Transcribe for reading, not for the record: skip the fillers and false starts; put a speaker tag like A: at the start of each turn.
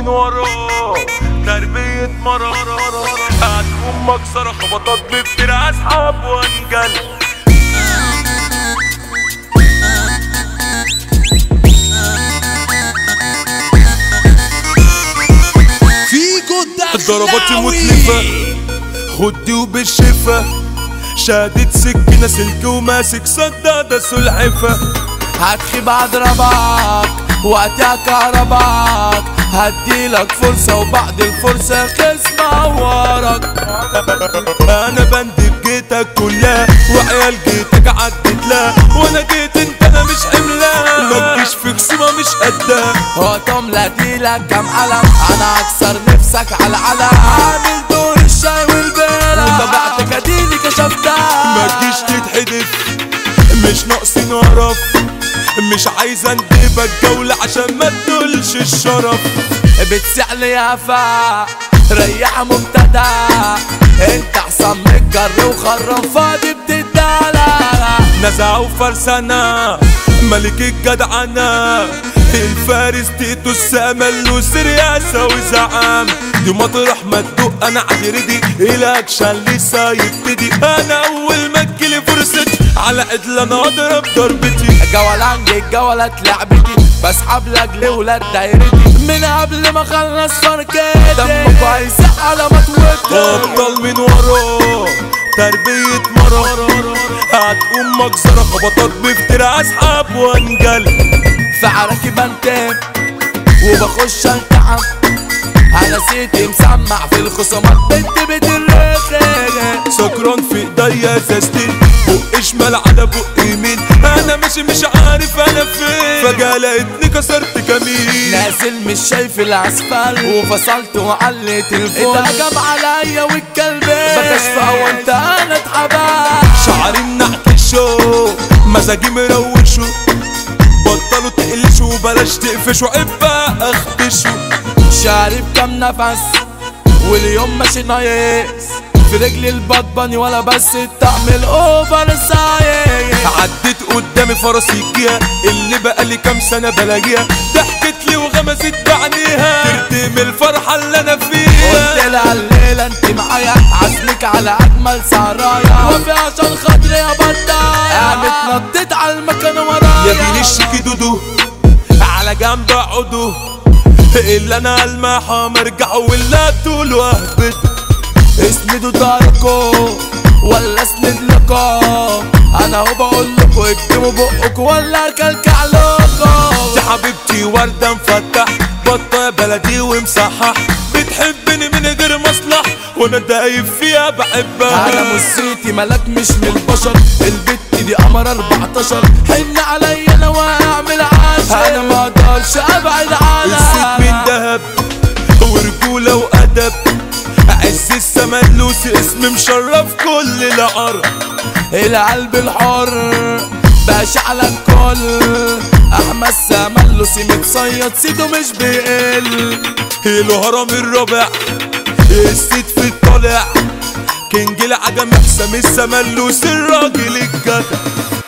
A: من وراه تربية مرارة، هتكون مكسرة خبطات بفترة أسحب وانجل. ضرباتي متلفة خدي وبالشفا، شادت سكينة سلك وماسك سدادة سلحفة.
B: هتخيب اضربك وقتها كهرباك، هديلك فرصة وبعد الفرصة خصم عورك.
A: انا بندب جيتك كلها وعيال جيتك عدت لا، وانا جيت انت انا مش حملها، ما تجيش في خصومة مش قدها.
B: هقطم لك كام قلم، انا هكسر نفسك على العلم، عامل دور الشاي والبيرة وطبعتك اديني كشفتها.
A: ما تجيش تتحدف مش ناقصين قرف، مش عايز اندبك جولة عشان ما تدولش الشرف.
B: بتسعلي يا فا ريح مبتدى، انت احسن من الجر وخرم فاضي بتدلع.
A: نزعة وفرسانة ملك الجدعنة، الفارس تيتو السمل سرياسة وزعام. دي مطرح ما تدق انا عدردي الاكشن لسه يبتدي، انا اول ما تجيلي فرصتي على عدل انا اضرب ضربتي.
B: جولانجي الجولات لعبتي، بسحب لاجلي ولاد دايرتي من قبل ما اخلص فركتي. دمك هيسق على مطوتي،
A: ابطال من وراه تربية مرارة، هتقوم مكسرة خبطات بفترة اسحب وانجل.
B: في عراكي بنتم وبخش التعب، انا سيتي مسمع في الخصومات بنت بترخي.
A: سكران في ايديا ازازتين، بق شمال على بق يمين، انا ماشي مش عارف انا فين، فجأة لقيتني كسرت كمين.
B: نازل مش شايف الاسفل وفصلت وعليت الفول، اتهجم عليا والكلبين بكشفها وانت انا اتحبست.
A: شعري منعكشو مزاجي مروشو، بطلوا تقلشوا وبلاش تقفشوا عبا اخدشوا.
B: شارب كام نفس واليوم ماشي نايس، في رجلي البطبني ولا بس تعمل اوفر سايس.
A: عديت قدامي فراسيكيها اللي بقالي كام سنة بلاقيها، ضحكت لي وغمزت بعينيها تردم الفرحة اللي انا فيها.
B: قلت لها الليلة انت معايا عزمك على اجمل سرايا، وفي عشان خاطري يا بطايا قامت نطيت على المكان ورايا.
A: يا بين الشيكي دودو على جنب اقعدوا، اللي انا الماحة مرجع ولا طول واهبط.
B: اسندوا داركو ولا اسند لكم، انا هو بقول لكم اكتموا بقكم ولا اكلكع لكم.
A: دي حبيبتي وردة مفتح بطة بلدي ومسحح، بتحبني من غير مصلح وانا دايب فيها بحبها.
B: انا مسيتي ملاك مش من البشر، البت دي قمر 14، حن عليا انا واعمل عشر، انا ما اقدرش ابعد عنها.
A: الست من دهب ورجولة وادب، عز السملوسي اسم مشرف كل العرب.
B: القلب الحر باشا على الكل، احمد سملوسي متصيد سيده مش بيقل.
A: الهرم الرابع الست في الطالع، كينج العجم حسام السملوسي الراجل الجدع.